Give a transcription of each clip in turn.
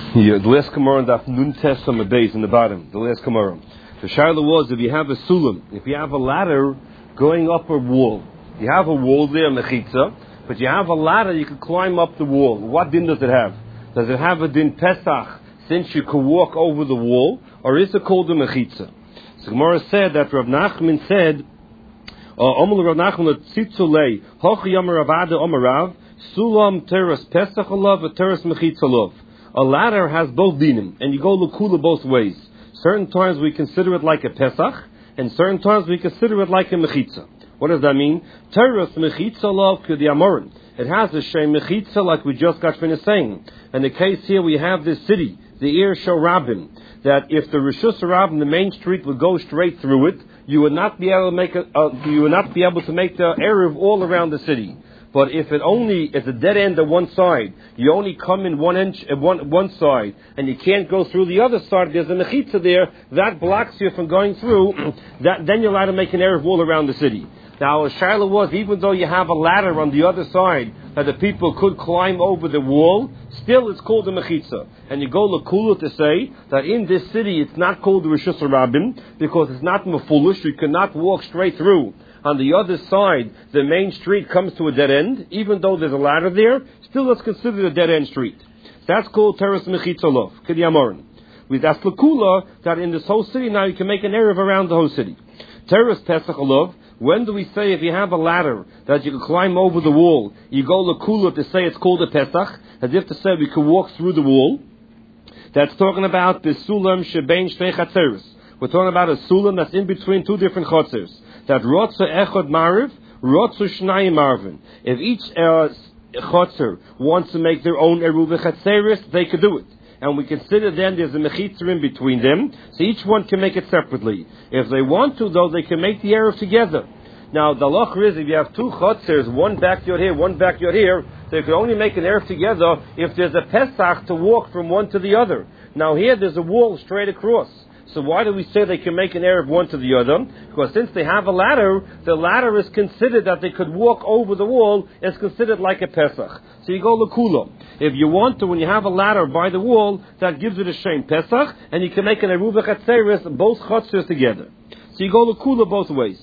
Yeah, the last Gemara Daf Nun Tes on the base in the bottom. The last Gemara. The Shaila was, if you have a sulam, if you have a ladder going up a wall, you have a wall there, mechitza, but you have a ladder, you can climb up the wall. What din does it have? Does it have a din Pesach, since you can walk over the wall, or is it called a mechitza? So Gemara said that Rav Nachman said, Omel Rav Nachman Tzitzulei, Hoch Yamar Avada Omarav, Sulam Teres Pesach Alav, a Teres Mechitza Alav. A ladder has both dinim, and you go l'kula both ways. Certain times we consider it like a Pesach, and certain times we consider it like a Mechitza. What does that mean? Teres Mechitza Alav K'di Amorin. It has a shem Mechitza, like we just got finished saying. In the case here, we have this city, the Ir Shel Rabin, that if the Rishus Rabin, the main street, would go straight through it, you would not be able to make the Erev all around the city. But if it only is a dead end on one side, you only come in one side, and you can't go through the other side, there's a mechitza there, that blocks you from going through, then you're allowed to make an Erev wall around the city. Now, Shiloh was, even though you have a ladder on the other side that the people could climb over the wall, still it's called a mechitza. And you go l'kula to say that in this city it's not called the Rishus Rabim, because it's not mefulish, you cannot walk straight through. On the other side, the main street comes to a dead end, even though there's a ladder there, still it's considered a dead end street. That's called Teres Mechitza Lov, K'di Amorin. That's l'kula, that in this whole city now you can make an Erev around the whole city. Teres Pesach Lov, when do we say if you have a ladder that you can climb over the wall, you go l'kula to say it's called a Pesach, as if to say we can walk through the wall? That's talking about the Sulam Shebein Shtei Chatzeres. We're talking about a Sulam that's in between two different Chatzers. That Rotza Echad Mariv, Rotza Shnayim Marvin. If each Chotzer wants to make their own Eruv Chatzeres, they could do it. And we consider then there's a Mechitzer in between them, so each one can make it separately. If they want to, though, they can make the Erev together. Now, the loch is, if you have two Chotzers, one backyard here, one backyard here, they can only make an Erev together if there's a Pesach to walk from one to the other. Now, here there's a wall straight across. So why do we say they can make an Erev one to the other? Because since they have a ladder, the ladder is considered that they could walk over the wall, is considered like a Pesach. So you go l'kula. If you want to, when you have a ladder by the wall, that gives it a shem Pesach, and you can make an Eruv Chatzeres, both Chatzers together. So you go l'kula both ways.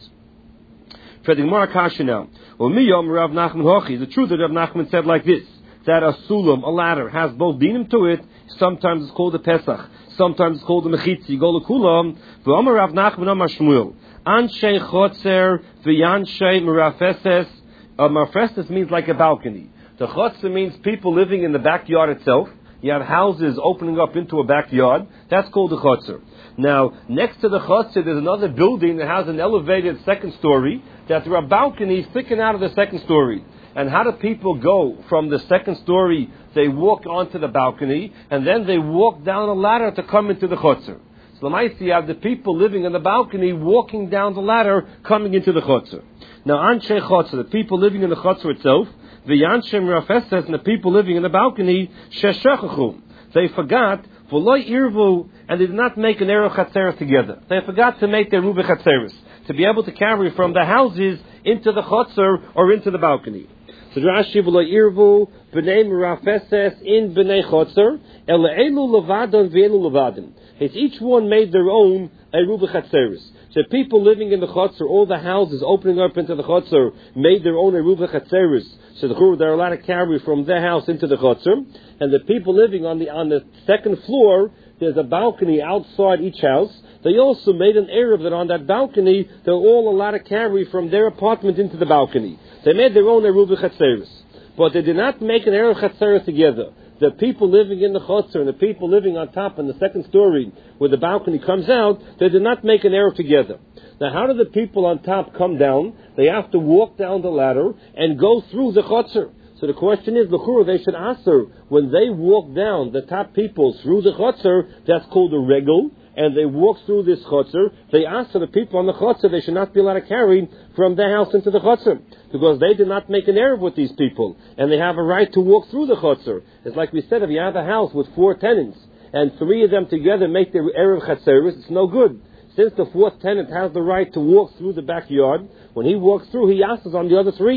For the Gemara Kasha now. Rav Nachman Hochi, the truth that Rav Nachman said like this, that a sulam, a ladder, has both dinim to it, sometimes it's called a Pesach. Sometimes it's called the mechitza. You go l'kulam. V'omer Rav Nachman Amar Shmuel. Anshe chotzer v'yanshe merafeses. Merafeses means like a balcony. The chotzer means people living in the backyard itself. You have houses opening up into a backyard. That's called the chotzer. Now, next to the chotzer, there's another building that has an elevated second story. That there are balconies sticking out of the second story. And how do people go from the second story? They walk onto the balcony, and then they walk down a ladder to come into the chotzer. So you have the people living in the balcony walking down the ladder, coming into the chotzer. Now, anshe chotzer, the people living in the chotzer itself, the yanshe merafeses, and the people living in the balcony, sheshechachum. They forgot, v'loi irvu, and they did not make an erev chatzeres together. They forgot to make their ruve chatzeres, to be able to carry from the houses into the chotzer or into the balcony. So Rashi v'lo irvu b'nei merafeses in b'nei chotzer ele elu levadon v'elu levadon. It's each one made their own eruv chatzeres. So people living in the chotzer, all the houses opening up into the chotzer, made their own eruv chatzeres. So they're allowed to carry from their house into the chotzer, and the people living on the second floor, there's a balcony outside each house. They also made an erev that on that balcony, they're all allowed to carry from their apartment into the balcony. They made their own eruv chatzeres, but they did not make an erev chatzeres together. The people living in the chotzer and the people living on top in the second story where the balcony comes out, they did not make an erev together. Now, how do the people on top come down? They have to walk down the ladder and go through the chotzer. So the question is, l'chura, they should answer, when they walk down, the top people through the chotzer, that's called a regel, and they walk through this chotzer, they answer the people on the chotzer, they should not be allowed to carry from their house into the chotzer, because they did not make an erev with these people, and they have a right to walk through the chotzer. It's like we said, if you have a house with 4 tenants, and 3 of them together make their erev chatzeres, it's no good. Since the 4th tenant has the right to walk through the backyard, when he walks through, he asks on the other 3.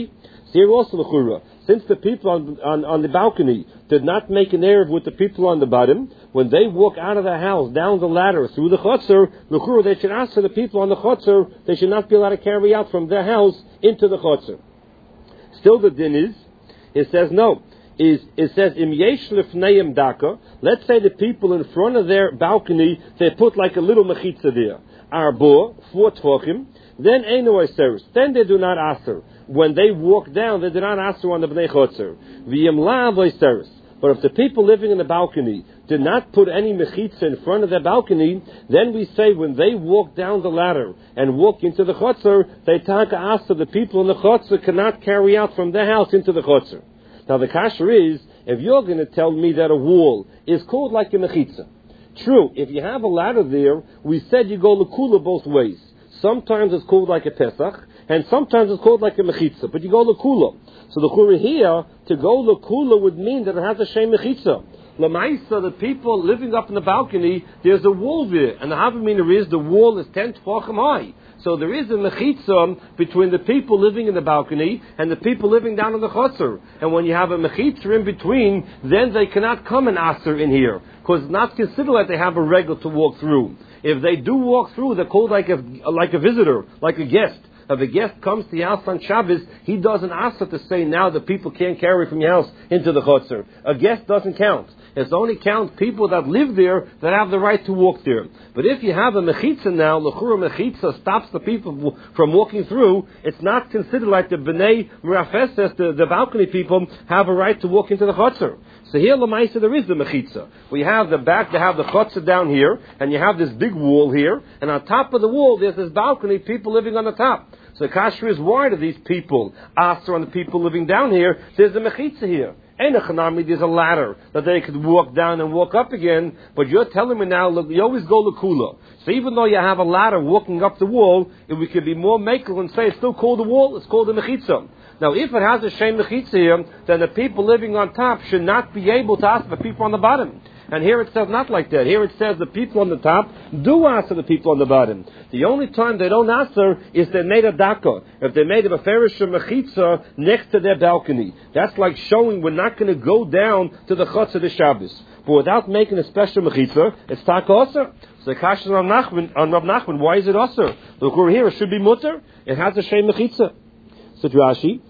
Here also l'chura, since the people on the balcony did not make an erev with the people on the bottom, when they walk out of the house, down the ladder, through the chotzer, l'chura, they should ask for the people on the chotzer, they should not be allowed to carry out from their house into the chotzer. Still the din is, it says no. It says, Im yesh lefneim daka, let's say the people in front of their balcony, they put like a little mechitza there. Arbo, 4 tefachim, then einu oiseres, then they do not aser. When they walk down, they do not aser on the bnei chotzer. V'yim lav oiseres. But if the people living in the balcony did not put any mechitza in front of their balcony, then we say when they walk down the ladder and walk into the chotzer, they taka aser, the people in the chotzer cannot carry out from their house into the chotzer. Now the kasher is, if you're going to tell me that a wall is called like a mechitza, true, if you have a ladder there, we said you go l'kula both ways. Sometimes it's called like a Pesach, and sometimes it's called like a mechitza, but you go l'kula. So the chura here, to go l'kula would mean that it has a shem mechitza. Lamaisa, the people living up in the balcony, there's a wall there, and the havamina is the wall is 10 tefachim high. So there is a mechitza between the people living in the balcony and the people living down in the chotzer. And when you have a mechitza in between, then they cannot come and aser in here, because it's not considered that they have a regal to walk through. If they do walk through, they're called like a visitor, like a guest. If a guest comes to your house on Shabbos, he doesn't ask to say now that people can't carry from your house into the chotzer. A guest doesn't count. It's only count people that live there that have the right to walk there. But if you have a mechitza now, l'chura mechitza stops the people from walking through, it's not considered like the bnei merafeses, the balcony people, have a right to walk into the chotzer. So here, l'maisa, there is the mechitza. We have the back, they have the chotzer down here, and you have this big wall here, and on top of the wall, there's this balcony, people living on the top. So the kasher is, why do these people ask on the people living down here? There's a mechitza here. There's a ladder that they could walk down and walk up again, but you're telling me now, look, you always go l'kula. So even though you have a ladder walking up the wall, if we could be more makel and say it's still called a wall, it's called a mechitza. Now, if it has a shem mechitza here, then the people living on top should not be able to ask the people on the bottom. And here it says not like that. Here it says the people on the top do answer the people on the bottom. The only time they don't answer is they made a daka. If they made a beferish mechitza next to their balcony. That's like showing we're not going to go down to the chutz of the Shabbos. But without making a special mechitza, it's taka osir. So the question on Rav Nachman, why is it osir? Look over here, it should be mutter. It has a shem mechitza. So Rashi,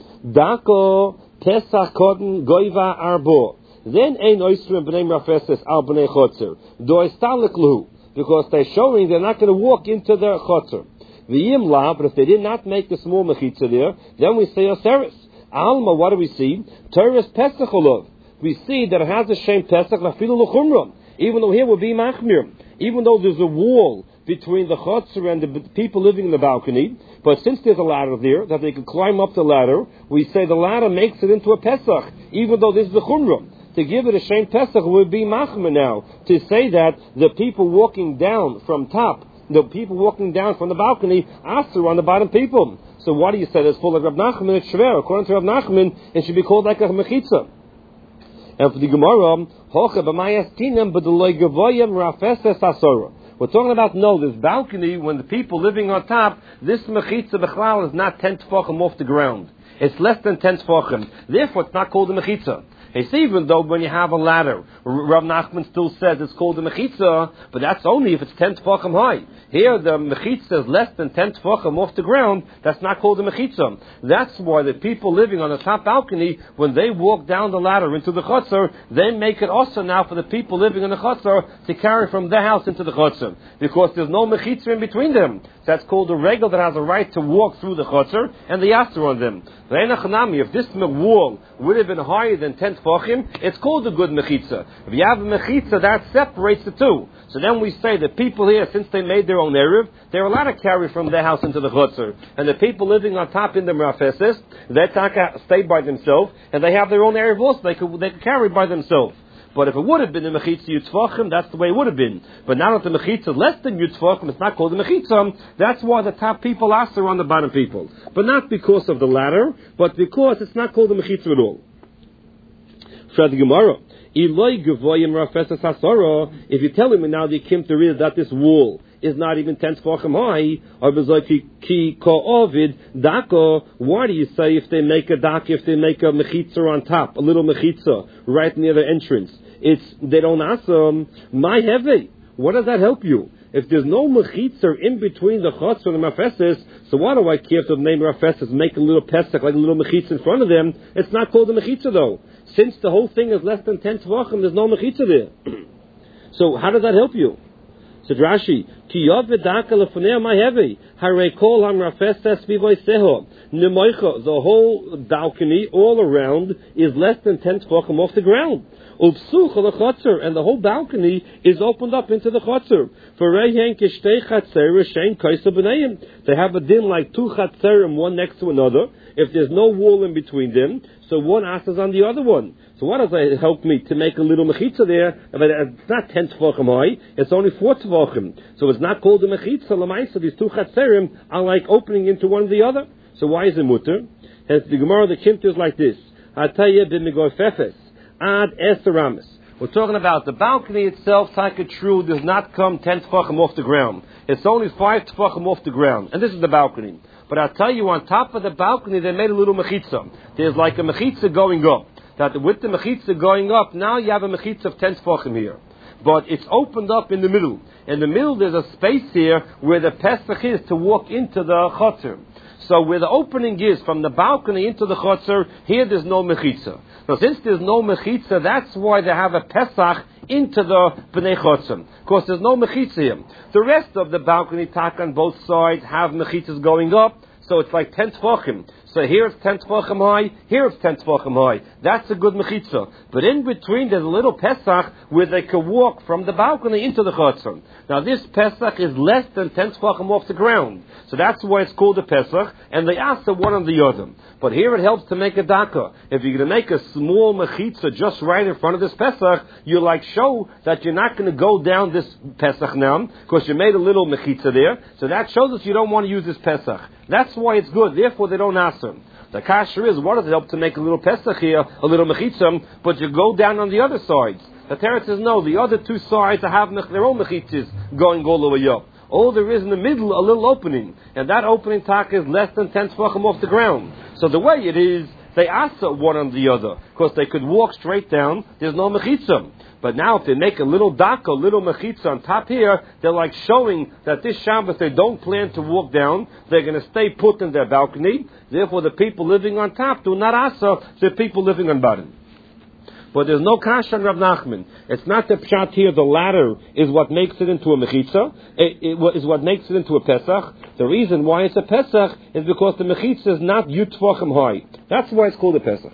daka pesach koden goiva arbo. Then ein oisrim b'nei merafeses al b'nei chotzer. Do istalik lahu, because they're showing they're not going to walk into their chotzer. V'yim la, but if they did not make the small mechitza there, then we say oseres. Alma, what do we see? Teres pesach olav. We see that it has a shem pesach lafilu l'chumra. Even though here would be machmir, even though there's a wall between the chotzer and the people living in the balcony, but since there's a ladder there that they can climb up the ladder, we say the ladder makes it into a pesach, even though this is the chumra. To give it a shem pesach would be machmir now. To say that the people walking down from top, the people walking down from the balcony, aser on the bottom people. So what do you say? It's full of Rav Nachman, it's shver. According to Rav Nachman, it should be called like a mechitza. And for the Gemara, hocha b'mayas tinam b'deloi gavoyim rafeses asora. We're talking about, this balcony, when the people living on top, this mechitza b'chlal is not 10 tefachim off the ground. It's less than 10 tefachim. Therefore, it's not called a mechitza. It's even though when you have a ladder, Rav Nachman still says it's called a mechitza, but that's only if it's 10 tefachim high. Here the mechitza is less than 10 tefachim off the ground, that's not called a mechitza. That's why the people living on the top balcony, when they walk down the ladder into the chotzer, they make it also now for the people living in the chotzer to carry from their house into the chotzer, because there's no mechitza in between them. That's called a regal that has a right to walk through the chotzer, and the yaster on them. If this wall would have been higher than 10 tefachim, it's called a good mechitza. If you have a mechitza, that separates the two. So then we say the people here, since they made their own erev, they're allowed to carry from their house into the chotzer. And the people living on top in the merafeses, they stay by themselves, and they have their own erev also. They could carry by themselves. But if it would have been a mechitza yutzvachim, that's the way it would have been. But now that the mechitza is less than yutzvachim, it's not called a mechitza. That's why the top people ask on the bottom people. But not because of the ladder, but because it's not called a mechitza at all. Shad Gemara. If you tell me now the kimter is that this wall is not even 10 tefachim high. Why do you say if they make a daka, if they make a mechitza on top, a little mechitza right near the entrance, they don't ask them, my heavy? What does that help you? If there's no mechitza in between the chotzer and the mafeses, so why do I care if the name mafeses make a little pesach, like a little mechitza in front of them? It's not called a mechitza though. Since the whole thing is less than 10 tvachim, there's no mechitza there. So how does that help you? Said Rashi, Ki yovet daka lefonei my heavy, harei kol hamrafeses vivoiseho. Nemoicha, the whole balcony all around is less than 10 tvachim off the ground. Upsuch the chotzer, and the whole balcony is opened up into the chotzer. They have a din like two chatzerim, one next to another. If there's no wall in between them, so one asks on the other one. So what does that help me to make a little mechitza there? It's not 10 tefachim high, it's only 4 tefachim. So it's not called a mechitza. L'maisa, these two chatzerim are like opening into one or the other. So why is it mutter? Hence the Gemara, the Kimt is like this. Atayeh b'migoy fefes. Ad eseramis. We're talking about the balcony itself, Taka True, does not come 10 tefachim off the ground. It's only 5 tefachim off the ground. And this is the balcony. But I'll tell you, on top of the balcony, they made a little mechitza. There's like a mechitza going up. That with the mechitza going up, now you have a mechitza of 10 tefachim here. But it's opened up in the middle. In the middle, there's a space here where the pesach is to walk into the chotzer. So where the opening is from the balcony into the chotzer, here there's no mechitza. So since there's no mechitza, that's why they have a pesach into the bnei chotzer. Of course, there's no mechitza here. The rest of the balcony tak on both sides have mechitzas going up, so it's like 10 tefachim. So here it's 10 tefachim high, here it's 10 tefachim high. That's a good mechitza. But in between there's a little pesach where they can walk from the balcony into the chotzer. Now this pesach is less than 10 tefachim off the ground. So that's why it's called a pesach, and they ask the one on the other. But here it helps to make a daka. If you're going to make a small mechitza just right in front of this pesach, you like show that you're not going to go down this pesach now, because you made a little mechitza there. So that shows us you don't want to use this pesach. That's why it's good. Therefore, they don't ask them. The kasher is, what does it help to make a little pesach here, a little mechitza, but you go down on the other sides? The Teretz says, no, the other two sides have their own mechitzas going all the way up. All there is in the middle, a little opening. And that opening tak is less than 10 tefachim off the ground. So the way it is, they asa one on the other. Because they could walk straight down, there's no mechitza. But now if they make a little daka, a little mechitza on top here, they're like showing that this Shabbos they don't plan to walk down, they're going to stay put in their balcony. Therefore the people living on top do not asa the people living on bottom. But there's no kasha on Rav Nachman. It's not the pshat here, the ladder is what makes it into a mechitza, it is what makes it into a pesach. The reason why it's a pesach is because the mechitza is not yud tvachim high. That's why it's called a pesach.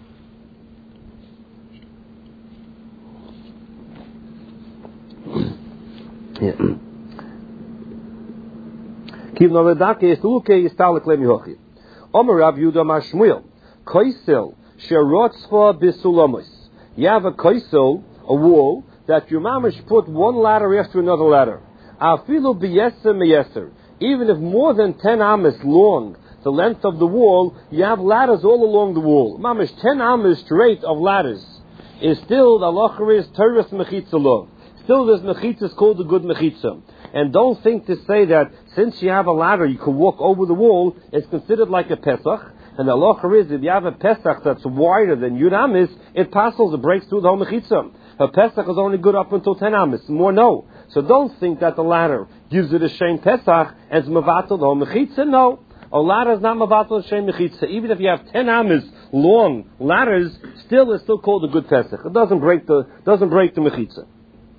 Kiv novedake is luke yistalik lemihochi. Omer Rav Yudah Mashmuel koisel sherotzva bisulamos. You have a koisel, a wall, that your mamish put one ladder after another ladder. Afilu biyeser meyeser. Even if more than 10 amas long, the length of the wall, you have ladders all along the wall. Mamish 10 amas straight of ladders. Is still, the halacha is teres mechitza lov. Still this mechitza is called a good mechitza. And don't think to say that since you have a ladder, you can walk over the wall, it's considered like a pesach. And the halacha is, if you have a pesach that's wider than Yud Amis, it passes, it breaks through the whole mechitza. A pesach is only good up until 10 Amis, more no. So don't think that the ladder gives it a shame pesach and it's mevatel the whole mechitza, no. A ladder is not mevatel a shame mechitza. Even if you have 10 Amis long ladders, still it's still called a good pesach. It doesn't break the mechitza.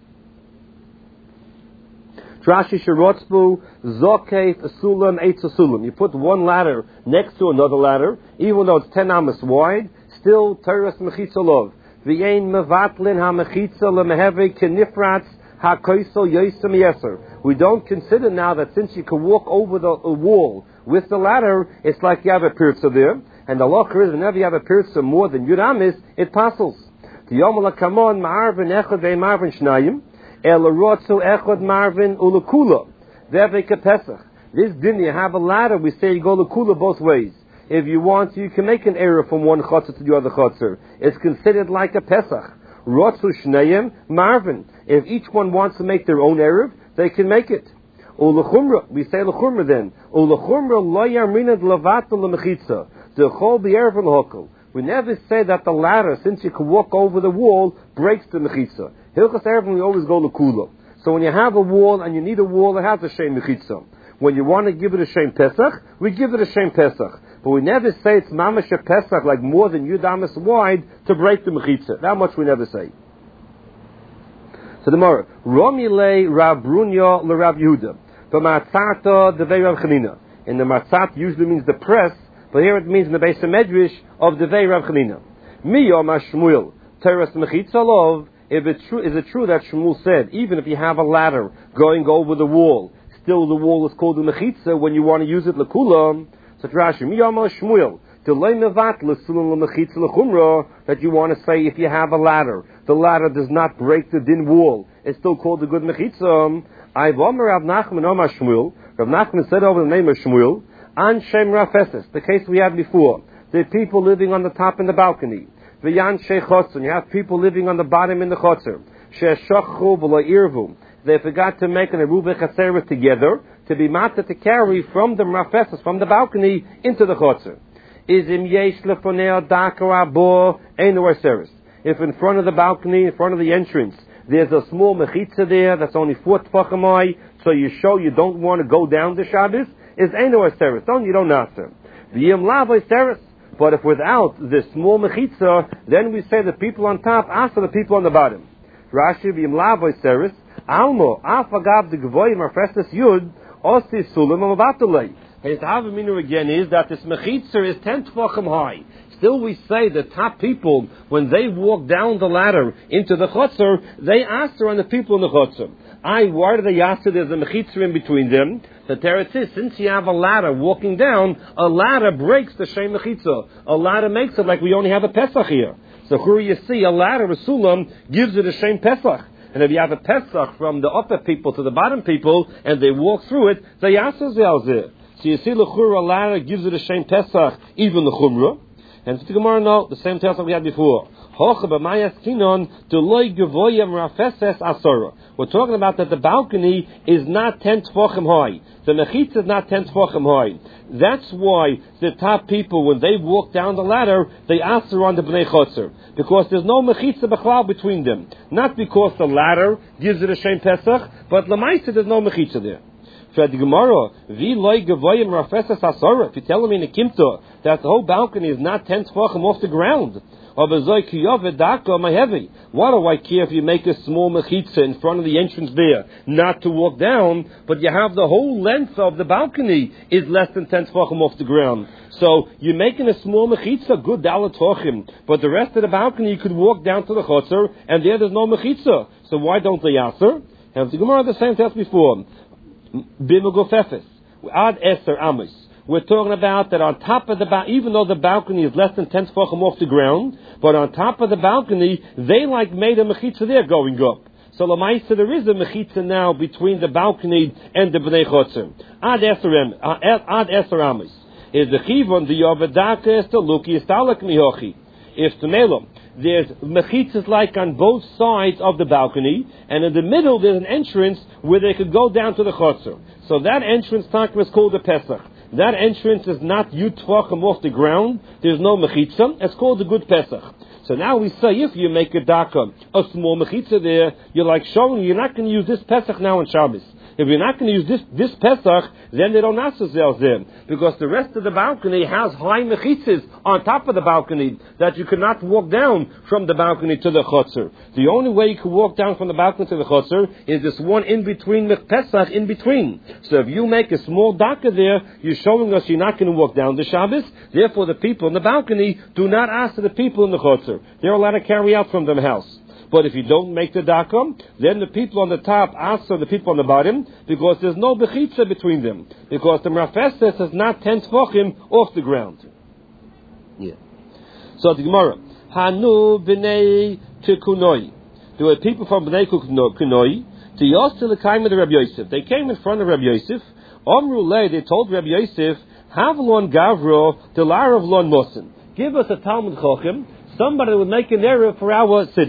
Rashi sherotzbu zokef asulam eitz asulam. You put one ladder next to another ladder, even though it's 10 amas wide, still teres mechitza lov. V'yein mevatlin ha mechitza lemeheve kenifratz ha koisel yosem yeser. We don't consider now that since you can walk over the wall with the ladder, it's like you have a pirza there. And the halacha is whenever you have a pirza more than Yud Amis, it passes. K'yom lakamon ma'arvin echad ve'marvin shnayim. Echad Marvin Ulakula. Pesach. This din you have a ladder, we say you go Lakula both ways. If you want to, you can make an error from one chotzer to the other chotzer. It's considered like a Pesach. Rotzu Shnayim Marvin. If each one wants to make their own error, they can make it. Ulechumra, we say lechumra then. Ulechumra lo yarmina d'lavatal l'mechitza. D'chol b'erev l'hokel. We never say that the ladder, since you can walk over the wall, breaks the mechitza. Hilchas Erevin, we always go l'kula. So when you have a wall and you need a wall that has a shem mechitza, when you want to give it a shem pesach, we give it a shem pesach. But we never say it's mamash a pesach, like more than yudamas wide, to break the mechitza. That much we never say. So the Gemara, Romile Rav Brunya le-Rav Yehuda, v'matzata devei Rav Chanina. And the matzat usually means the press, but here it means in the base of Medrash of devei Rav Chanina. Mi yom Shmuel teres mechitza lov. Is it true that Shmuel said, even if you have a ladder going over the wall, still the wall is called the mechitza when you want to use it l'kulam? So Rashi, mi yom Shmuel. That you want to say if you have a ladder, the ladder does not break the din wall, it's still called the good mechitza. Rav Nachman said over the name of Shmuel, An Shem Rafeses, the case we had before, the people living on the top in the balcony. V'yan Shechotzer, you have people living on the bottom in the chotzer. She'eshachu v'lo irvu. They forgot to make an eruv chaser together to be matter to carry from the Rafeses, from the balcony into the chotzer. Is im yesh lefonei dakar abo ein service. If in front of the balcony, in front of the entrance, there's a small mechitza there that's only 4 tefachim high, so you show you don't want to go down the Shabbos, is ein service. You don't answer. V'yim lavoy service. But if without this small mechitza, then we say the people on top answer the people on the bottom. Rashi v'yim lavoy service. Almo afagav de gvoyim arfestes yud osi sulam amavatulei. His Havaminu again is that this mechitzer is 10 tefachim high. Still we say the top people, when they walk down the ladder into the chotzer, they answer on the people in the chotzer. Why do they answer? There's a mechitzer in between them. The teretz is, since you have a ladder walking down, a ladder breaks the shem mechitza. A ladder makes it like we only have a Pesach here. So here you see a ladder, a sulam, gives it a shem Pesach. And if you have a Pesach from the upper people to the bottom people, and they walk through it, they answer zeh. So you see, l'chura ladder gives it a shem Pesach, even the chumrah. And the Gemara, no, the same Pesach we had before. We're talking about that the balcony is not 10 tefachim high. The mechitza is not 10 tefachim high. That's why the top people, when they walk down the ladder, they answer on the bnei chotzer, because there's no mechitza b'chlal between them. Not because the ladder gives it a shem Pesach, but l'maisa there's no mechitza there. If you're telling me in the Kimta that the whole balcony is not 10 tefachim off the ground, what do I care if you make a small mechitza in front of the entrance there, not to walk down, but you have the whole length of the balcony is less than 10 tefachim off the ground. So you're making a small mechitza, good dalat tefachim, but the rest of the balcony you could walk down to the chotzer, and there's no mechitza. So why don't they answer? And the Gemara the same test before. Bimagofefes, ad eser amos. We're talking about that on top of the even though the balcony is less than 10 tefachim off the ground, but on top of the balcony they like made a mechitza there going up. So l'maisa there is a mechitza now between the balcony and the bnei chotzer. Ad eser amos is the chivon the yavadaka is the luki istalak mihochi. If the melom, there's mechitzas like on both sides of the balcony, and in the middle there's an entrance where they could go down to the chotzer. So that entrance time is called the Pesach. That entrance is not yud tvachim off the ground. There's no mechitza. It's called the good Pesach. So now we say if you make a daka, a small mechitza there, you're like showing you're not going to use this Pesach now on Shabbos. If you're not going to use this Pesach, then they don't ask themselves then. Because the rest of the balcony has high mechitzas on top of the balcony that you cannot walk down from the balcony to the chotzer. The only way you can walk down from the balcony to the chotzer is this one in between, Pesach in between. So if you make a small daka there, you're showing us you're not going to walk down the Shabbos. Therefore the people in the balcony do not ask the people in the chotzer. They're allowed to carry out from their house. But if you don't make the dakam, then the people on the top answer the people on the bottom, because there's no bechitza between them. Because the Rafestes is not 10 tefachim off the ground. Yeah. So the Gemara, Hanu b'nei Tikunoi. There were people from b'nei Tikunoi to Yosel L'Kaim of the Rabbi Yosef. They came in front of Rabbi Yosef. Omru Lei, they told Rabbi Yosef, Havlon Gavro Delarav Lon Mosin. Give us a Talmud Chochem, somebody that would make an error for our city.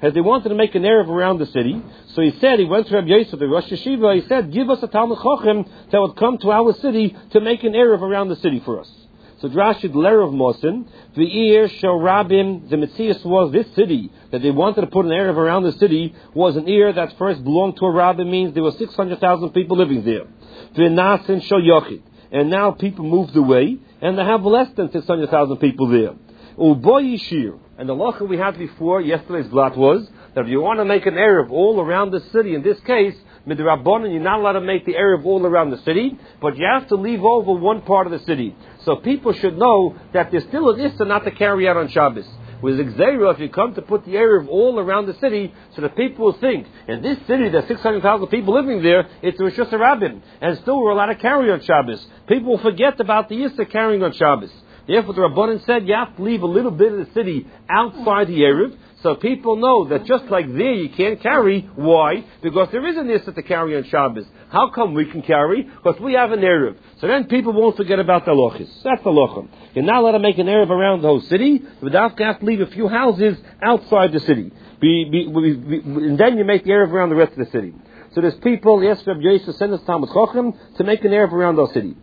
as they wanted to make an Erev around the city. So he said, he went to Rabbi Yosef, the Rosh Yeshiva, he said, give us a Talmud Chochem that would come to our city to make an Erev around the city for us. So Drashid L'Erev Mosin, the ear shel Rabim, the Metzias was this city, that they wanted to put an Erev around the city, was an ear that first belonged to a Rabbim, means there were 600,000 people living there. V'nasin shel Yochid. And now people moved away, and they have less than 600,000 people there. Uboy Yishir. And the lacha we had before, yesterday's blot, was that if you want to make an Erev all around the city, in this case, Midrabanan, you're not allowed to make the Erev all around the city, but you have to leave over one part of the city. So people should know that there's still an issa not to carry out on Shabbos. With Xerah, if you come to put the Erev all around the city, so that people will think, in this city there's 600,000 people living there, it's Rosh Hashanah, and still we're allowed to carry on Shabbos. People will forget about the issa carrying on Shabbos. Therefore the Rabbanan said you have to leave a little bit of the city outside the Erev, so people know that just like there you can't carry. Why? Because there is an issa to carry on Shabbos. How come we can carry? Because we have an Erev. So then people won't forget about the lochis. That's the lochem. You're not allowed to make an Erev around the whole city. You have to leave a few houses outside the city. And then you make the Erev around the rest of the city. So there's people, yes, Rabbi Yosef sent us Talmud Chochem to make an Erev around our city.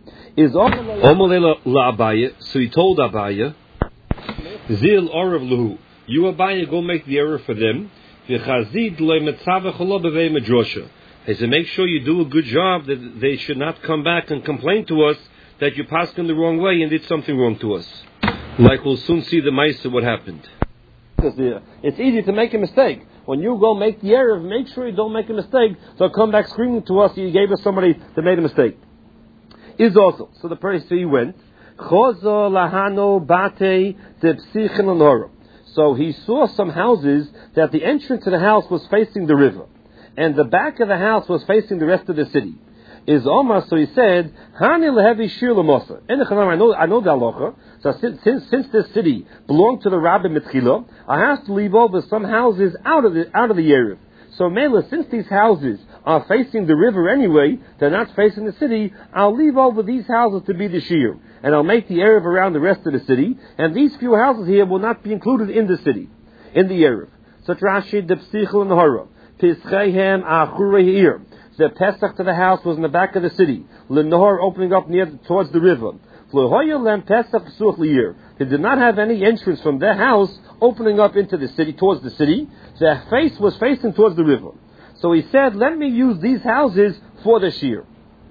So he told Abaya, Zil Orav Luhu, you Abaya go make the Erev for them. He said, make sure you do a good job, that they should not come back and complain to us that you passed them the wrong way and did something wrong to us. Like we'll soon see the Maisa what happened. It's easy to make a mistake. When you go make the Erev, make sure you don't make a mistake. So come back screaming to us, you gave us somebody that made a mistake. Is also. So the person, he went. So he saw some houses that the entrance to the house was facing the river, and the back of the house was facing the rest of the city. Is Omar, so he said, Hani lehevi shir l'mosa. I know the halacha. So since this city belonged to the Rabbi Mitchila, I have to leave over some houses out of the Erev. So Mela, since these houses are facing the river anyway, they're not facing the city, I'll leave over these houses to be the shir, and I'll make the Erev around the rest of the city, and these few houses here will not be included in the city, in the Erev. So Rashi, the Psichel and the Hora, Pischeihem Achurei. The Pesach to the house was in the back of the city. Lenor opening up towards the river. They did not have any entrance from their house opening up into the city, towards the city. Their face was facing towards the river. So he said, let me use these houses for the shir.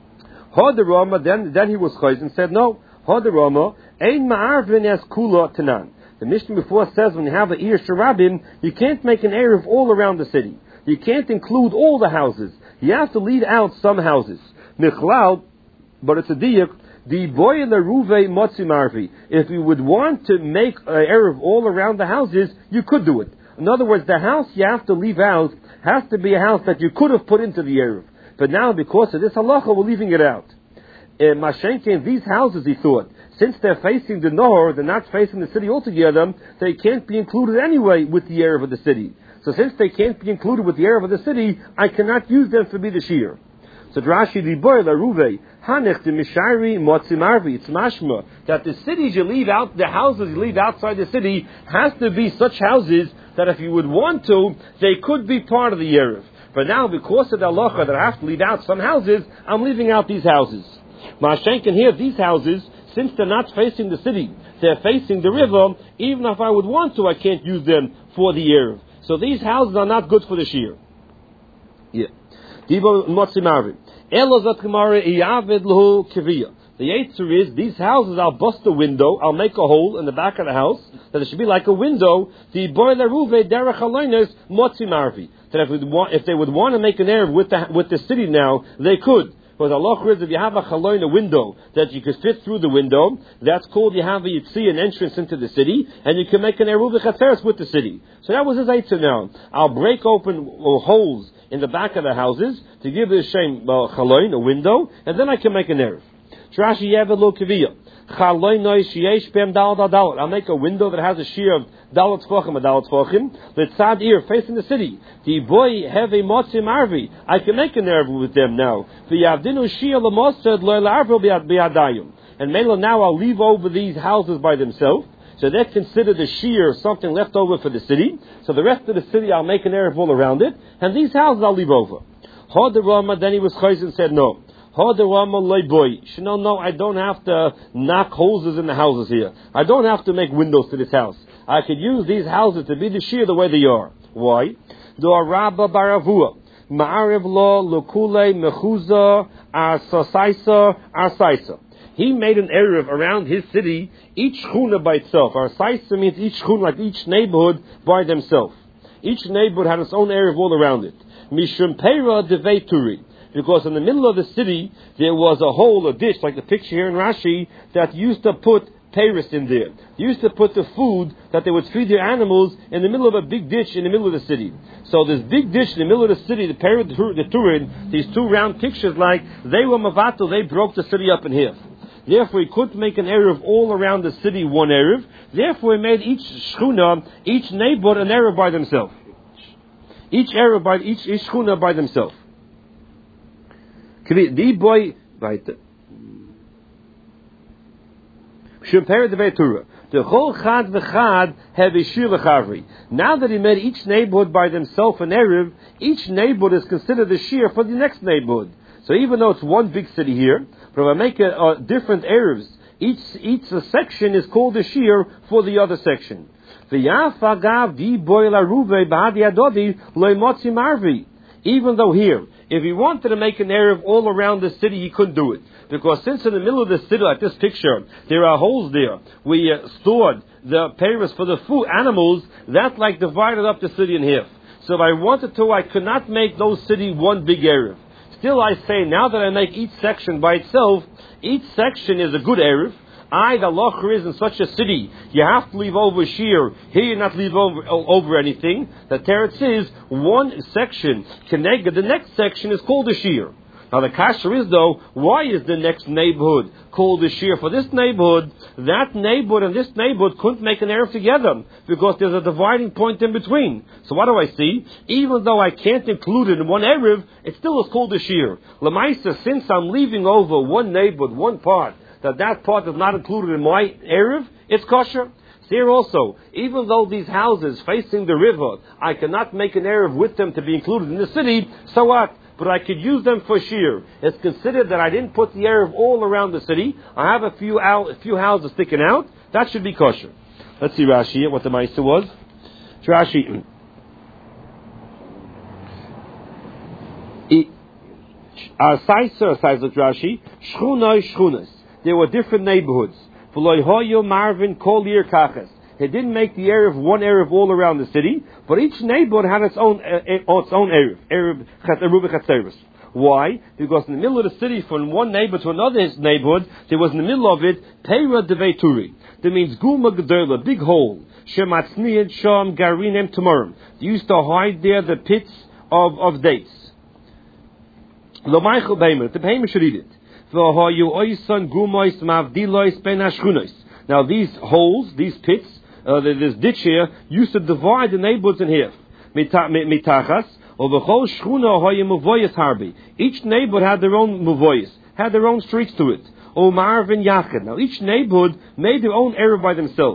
Then he was chayz and said, no. Ein ma'arvin es kula tanan. The Mishnah before says when you have an ir sharabim, you can't make an erev all around the city. You can't include all the houses. You have to leave out some houses. Michlal, but it's a diyuk. The boy leruve motzi marvi. If you would want to make an erev all around the houses, you could do it. In other words, the house you have to leave out has to be a house that you could have put into the erev. But now, because of this halacha, we're leaving it out. Mashenkin, these houses, he thought, since they're facing the Nahor, they're not facing the city altogether, they can't be included anyway with the erev of the city. So since they can't be included with the erev of the city, I cannot use them to be the shir. So Rashi Diboy Laruve Hanech the Mishari Motzimarvi. It's mashma that the cities you leave out, the houses you leave outside the city, has to be such houses that if you would want to, they could be part of the erev. But now, because of the halacha that I have to leave out some houses, I'm leaving out these houses. Mashenkin here, these houses, since they're not facing the city, they're facing the river. Even if I would want to, I can't use them for the erev. So these houses are not good for the shir. Yeah. Dibo Motzimarvi. Elazat Gemara Iyaved Lahu Kiviyah. The answer is, these houses, I'll bust a window, I'll make a hole in the back of the house, that it should be like a window. The boiler ruve derech haloiners Motzimarvi. That if they would want to make an erev with the city now, they could. Because Allah is, if you have a chaloin, a window that you could fit through the window, that's called you have a yitzi, an entrance into the city, and you can make an eruv v'chateres with the city. So that was his answer now. I'll break open holes in the back of the houses to give the shem chaloin, a window, and then I can make an eruv. Trashi yeved lo kiviyah. I'll make a window that has a shear of dalat tvachim, the tzad ear facing the city. The boy have a motzim arvi. I can make an erev with them now. And Mela, now I'll leave over these houses by themselves. So they consider the shear something left over for the city. So the rest of the city, I'll make an Erev wall around it, and these houses I'll leave over. Then he was chayz and said no. No, I don't have to knock hoses in the houses here. I don't have to make windows to this house. I could use these houses to be the shear the way they are. Why? Do Rabba Baravua. Ma'ariv lo lukule mechuza arsaisa arsaisa. He made an Erev around his city, each chuna by itself. Arsaisa means each chuna, like each neighborhood by themselves. Each neighborhood had its own Erev all around it. Mishum peira devei turi. Because in the middle of the city, there was a hole, a ditch, like the picture here in Rashi, that used to put peiros in there. They used to put the food that they would feed their animals in the middle of a big ditch in the middle of the city. So this big ditch in the middle of the city, the Turin, these two round pictures, like, they were mavato, they broke the city up in half. Therefore, he couldn't make an Erev all around the city, one Erev. Therefore, he made each shchuna, each neighborhood, an Erev by themselves. Each Erev by, each shchuna by themselves. The boy, right. The whole chad v'chad have a shir l'chavri. Now that he made each neighborhood by themselves an Erev, each neighborhood is considered a shir for the next neighborhood. So even though it's one big city here, but if I make different Erevs, each section is called a shir for the other section. Even though here, if he wanted to make an Erev all around the city, he couldn't do it. Because since in the middle of the city, like this picture, there are holes there. We stored the peiros for the food animals, that like divided up the city in half. So if I wanted to, I could not make those cities one big Erev. Still I say, now that I make each section by itself, each section is a good Erev. The locher is in such a city, you have to leave over shear. Here you not leave over anything. The teretz is one section connected. The next section is called a shear. Now the kasher is though, why is the next neighborhood called a shear? For this neighborhood, that neighborhood and this neighborhood couldn't make an Erev together because there's a dividing point in between. So what do I see? Even though I can't include it in one Erev, it still is called a shear. Lamaisa, since I'm leaving over one neighborhood, one part, that part is not included in my Erev, it's kosher. So here also, even though these houses facing the river, I cannot make an Erev with them to be included in the city, so what? But I could use them for shear. It's considered that I didn't put the Erev all around the city. I have a few houses sticking out. That should be kosher. Let's see Rashi, what the Maisa was. Rashi. Arsaisa Rashi. Shchunas. There were different neighborhoods. They didn't make the Erev one Erev all around the city, but each neighborhood had its own Erev. Why? Because in the middle of the city, from one neighbor to another neighborhood, there was in the middle of it Peira Devei Turi. That means Guma Gedola, big hole. Shematzniad Sham Garinem Tamarim. They used to hide there the pits of dates. Lo Michael Behemah, the Behemah should eat it. Now these holes, these pits, this ditch here, used to divide the neighborhoods in half. Each neighborhood had their own muvoyas, had their own streets to it. Now each neighborhood made their own Erev by themselves.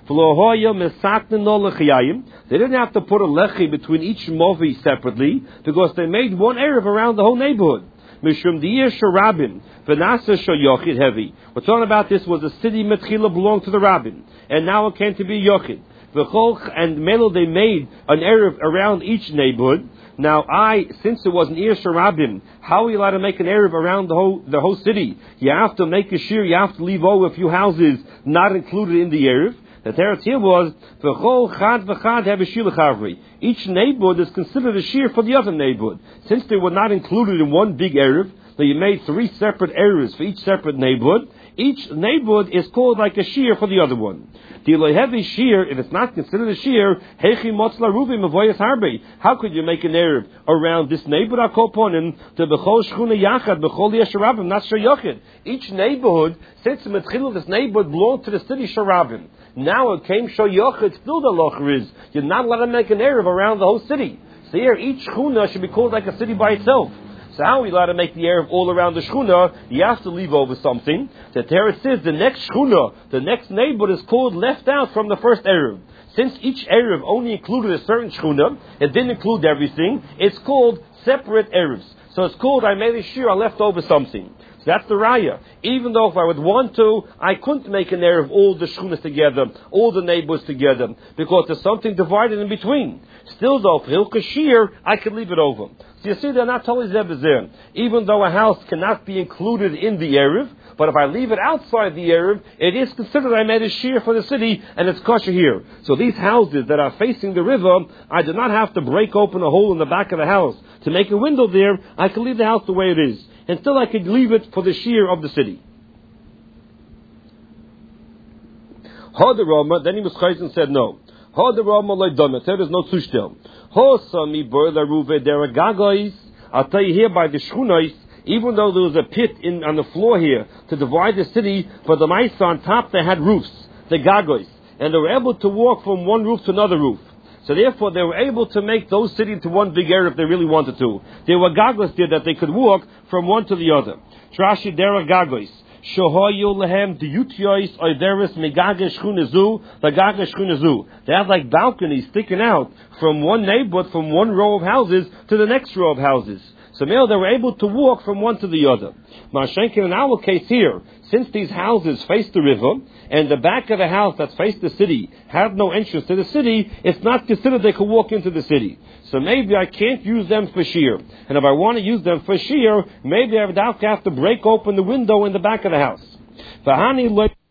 They didn't have to put a lechi between each movi separately, because they made one Erev around the whole neighborhood. Mishum Diyah Sharabim, Vanasa Shoyochid Heavy. What's on about this was a city Metchila belonged to the Rabbin, and now it came to be Yochid. And Melo, they made an Erev around each neighborhood. Now since it was an Ir Sharabim, how are you allowed to make an Erev around the whole city? You have to make a shir, you have to leave over a few houses not included in the Erev. The teretz here was v'chol chad v'chad have a shir l'chavri. Each neighborhood is considered a shir for the other neighborhood. Since they were not included in one big erev, so you made 3 separate erevs for each separate neighborhood. Each neighborhood is called like a shir for the other one. The heavy shir, if it's not considered a shir, hechi motzla ruvim avoyas harbe. How could you make an erev around this neighborhood? Akoponim to bechol shchuna yachad bechol yesharabim not shayochid. Each neighborhood, since the metchil this neighborhood belonged to the city Sharabim. Now it came Shoyochid, still the locher is. You're not allowed to make an Erev around the whole city. So here, each Chuna should be called like a city by itself. So how are we allowed to make the Erev all around the Shechuna? You have to leave over something. The Torah says the next Shechuna, the next neighborhood is called left out from the first Erev. Since each Erev only included a certain Shechuna, it didn't include everything, it's called separate Erevs. So it's called, I made a shear, I left over something. So that's the raya. Even though if I would want to, I couldn't make an Erev all the Shunas together, all the neighbors together, because there's something divided in between. Still though, for Hilka Shir, I could leave it over. So you see, they're not totally zebazir. Even though a house cannot be included in the Erev, but if I leave it outside the Erev, it is considered I made a shear for the city, and it's kosher here. So these houses that are facing the river, I do not have to break open a hole in the back of the house to make a window there. I can leave the house the way it is. And still I could leave it for the shear of the city. Then he was chayz and said no. There is no tushtel. I'll tell you here by the shchunais, even though there was a pit on the floor here to divide the city, for the mice on top they had roofs, the gagois, and they were able to walk from one roof to another roof. So therefore they were able to make those cities into one big area if they really wanted to. There were gagois there that they could walk from one to the other. Trashi dera gagois. Shohoyu lehem diyutyois oideris megagesh chunazu lagagesh chunazu. They have like balconies sticking out from one neighborhood, from one row of houses to the next row of houses. So now they were able to walk from one to the other. Mashenkin, in our case here, since these houses face the river, and the back of the house that faced the city have no entrance to the city, it's not considered they could walk into the city. So maybe I can't use them for shear. And if I want to use them for shear, maybe I would have to break open the window in the back of the house.